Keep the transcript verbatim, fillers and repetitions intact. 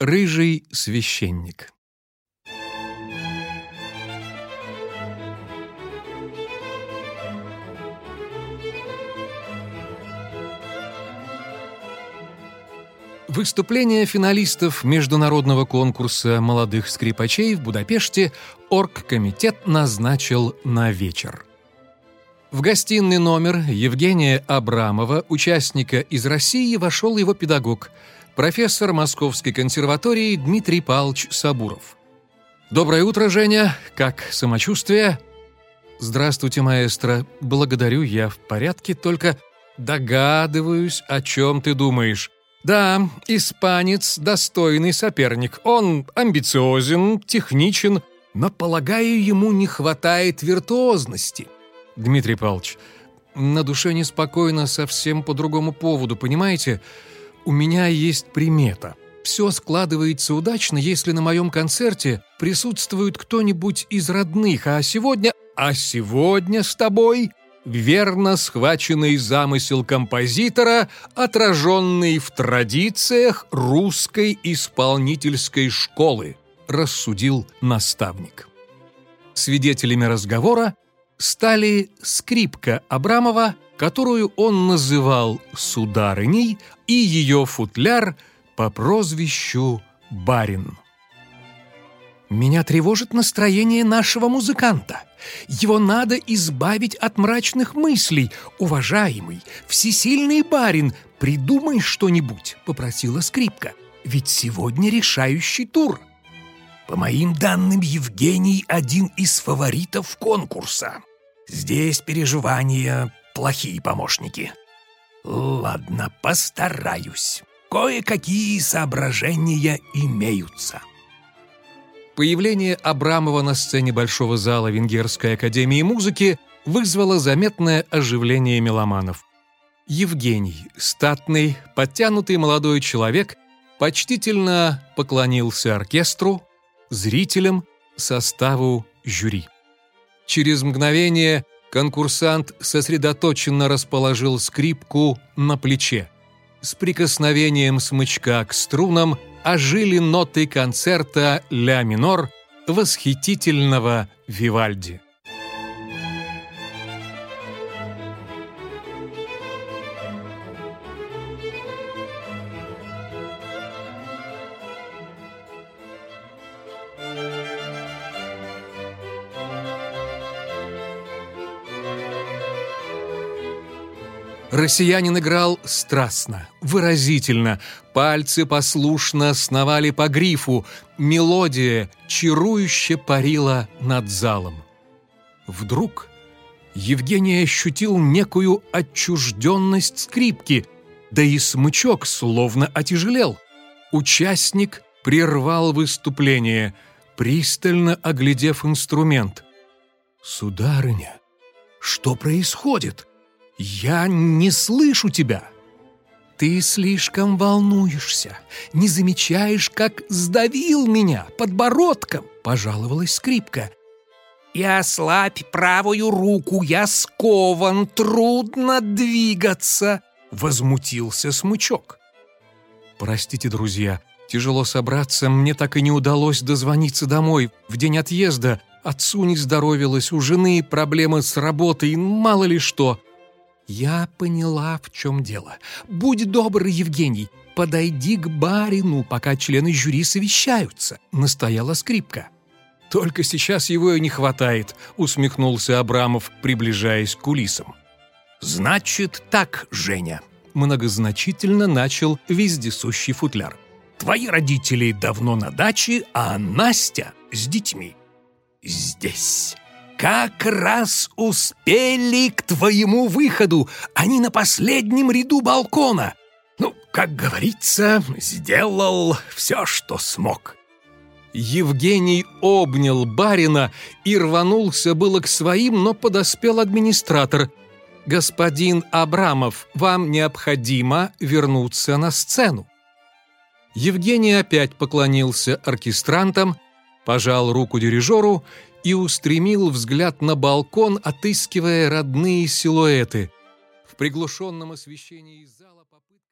Рыжий священник. Выступление финалистов международного конкурса молодых скрипачей в Будапеште оргкомитет назначил на вечер. В гостиный номер Евгения Абрамова, участника из России, вошел его педагог, профессор Московской консерватории Дмитрий Павлович Сабуров. «Доброе утро, Женя! Как самочувствие?» «Здравствуйте, маэстро. Благодарю, я в порядке, только догадываюсь, о чем ты думаешь. Да, испанец – достойный соперник. Он амбициозен, техничен, но, полагаю, ему не хватает виртуозности». «Дмитрий Павлович, на душе неспокойно совсем по другому поводу, понимаете? У меня есть примета. Все складывается удачно, если на моем концерте присутствует кто-нибудь из родных, а сегодня... А сегодня с тобой верно схваченный замысел композитора, отраженный в традициях русской исполнительской школы», рассудил наставник. Свидетелями разговора стали скрипка Абрамова, которую он называл «сударыней», и ее футляр по прозвищу «Барин». «Меня тревожит настроение нашего музыканта. Его надо избавить от мрачных мыслей. Уважаемый, всесильный барин, придумай что-нибудь», — попросила скрипка. «Ведь сегодня решающий тур». «По моим данным, Евгений один из фаворитов конкурса. Здесь переживания плохие помощники. Ладно, постараюсь. Кое-какие соображения имеются». Появление Абрамова на сцене Большого зала Венгерской академии музыки вызвало заметное оживление меломанов. Евгений, статный, подтянутый молодой человек, почтительно поклонился оркестру, зрителям, составу жюри. Через мгновение конкурсант сосредоточенно расположил скрипку на плече. С прикосновением смычка к струнам ожили ноты концерта «Ля минор» восхитительного Вивальди. Россиянин играл страстно, выразительно, пальцы послушно сновали по грифу, мелодия чарующе парила над залом. Вдруг Евгений ощутил некую отчужденность скрипки, да и смычок словно отяжелел. Участник прервал выступление, пристально оглядев инструмент. «Сударыня, что происходит? Я не слышу тебя». «Ты слишком волнуешься, не замечаешь, как сдавил меня подбородком», — пожаловалась скрипка. «И ослабь правую руку, я скован, трудно двигаться», — возмутился смычок. «Простите, друзья, тяжело собраться, мне так и не удалось дозвониться домой. В день отъезда отцу не здоровилось, у жены проблемы с работой, мало ли что». «Я поняла, в чем дело. Будь добр, Евгений, подойди к барину, пока члены жюри совещаются», — настояла скрипка. «Только сейчас его и не хватает», — усмехнулся Абрамов, приближаясь к кулисам. «Значит так, Женя», — многозначительно начал вездесущий футляр. «Твои родители давно на даче, а Настя с детьми здесь. Как раз успели к твоему выходу. Они на последнем ряду балкона. Ну, как говорится, сделал все, что смог». Евгений обнял барина и рванулся было к своим, но подоспел администратор. «Господин Абрамов, вам необходимо вернуться на сцену». Евгений опять поклонился оркестрантам, пожал руку дирижеру и устремил взгляд на балкон, отыскивая родные силуэты. В приглушенном освещении зала попытка...